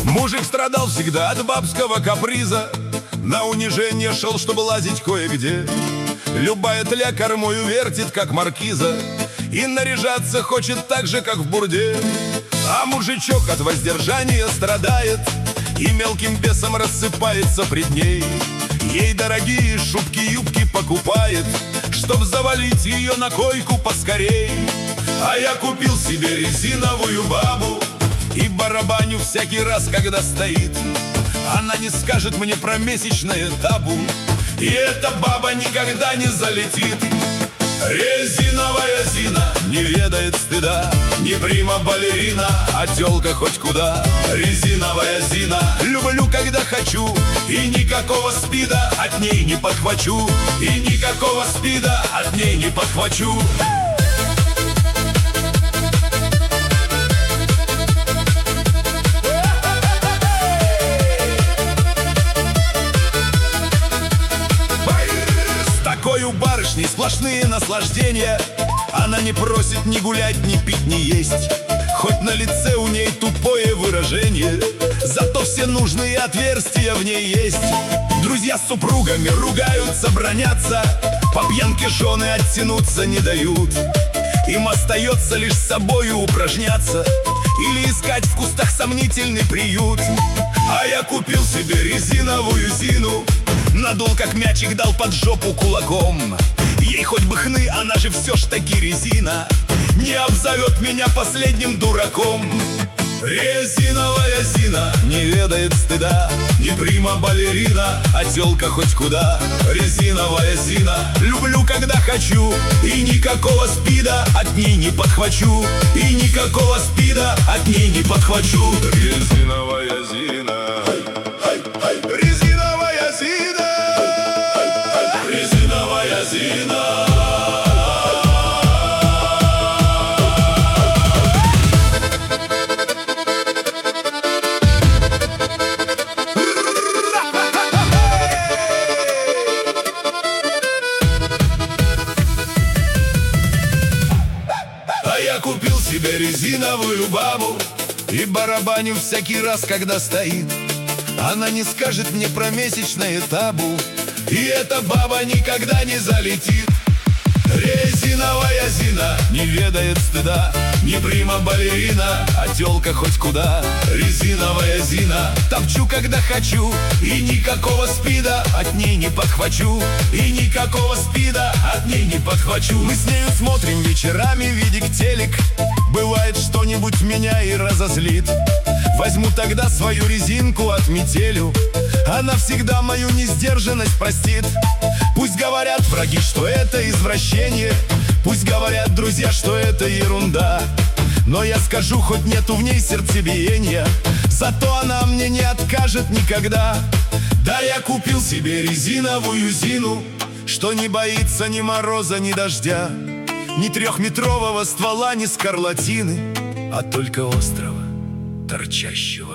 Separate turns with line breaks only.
Мужик страдал всегда от бабского каприза, на унижение шел, чтобы лазить кое-где. Любая тля кормою вертит, как маркиза, и наряжаться хочет так же, как в бурде. А мужичок от воздержания страдает и мелким бесом рассыпается пред ней. Ей дорогие шубки-юбки покупает, чтоб завалить ее на койку поскорей. А я купил себе резиновую бабу и барабаню всякий раз, когда стоит. Она не скажет мне про месячное табу, и эта баба никогда не залетит. Резиновая Зина не ведает стыда, не прима-балерина, а тёлка хоть куда. Резиновая Зина люблю, когда хочу, и никакого спида от ней не подхвачу, и никакого спида от ней не подхвачу. У барышни сплошные наслаждения. Она не просит ни гулять, ни пить, ни есть, хоть на лице у ней тупое выражение, зато все нужные отверстия в ней есть. Друзья с супругами ругаются, бранятся, по пьянке жены оттянуться не дают. Им остается лишь с собою упражняться или искать в кустах сомнительный приют. А я купил себе резиновую Зину, надул как мячик, дал под жопу кулаком. Ей хоть бы хны, она же все ж таки резина, не обзовет меня последним дураком. Резиновая Зина не ведает стыда, не прима-балерина, а тёлка хоть куда. Резиновая Зина люблю, когда хочу, и никакого спида от ней не подхвачу, и никакого спида от ней не подхвачу. Резиновая Зина, резиновая Зина, резиновая Зина. Я купил себе резиновую бабу и барабаню всякий раз, когда стоит. Она не скажет мне про месячное табу, и эта баба никогда не залетит. Резиновая Зина не ведает стыда, не прима-балерина, а тёлка хоть куда. Резиновая Зина топчу, когда хочу, и никакого спида от ней не подхвачу, и никакого спида от ней не подхвачу. Мы с нею смотрим вечерами, видик телек, бывает что-нибудь меня и разозлит. Возьму тогда свою резинку, отметелю, она всегда мою несдержанность простит. Пусть говорят враги, что это извращение, пусть говорят друзья, что это ерунда, но я скажу, хоть нету в ней сердцебиения, зато она мне не откажет никогда. Да, я купил себе резиновую Зину, что не боится ни мороза, ни дождя, ни трехметрового ствола, ни скарлатины, а только острого, торчащего